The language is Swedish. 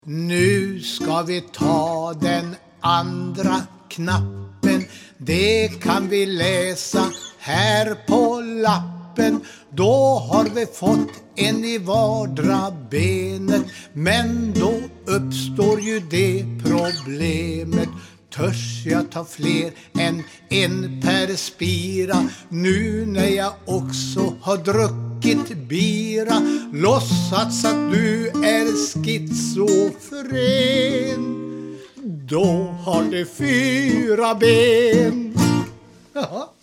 Nu ska vi ta den andra knappen. Det kan vi läsa här på lappen. Då har vi fått en i vardera benet. Men då uppstår ju det problemet. Törs jag ta fler än en per spira? Nu när jag också har druckit bira. Låtsats att du är schizofren. Då har det 4 ben. Jaha.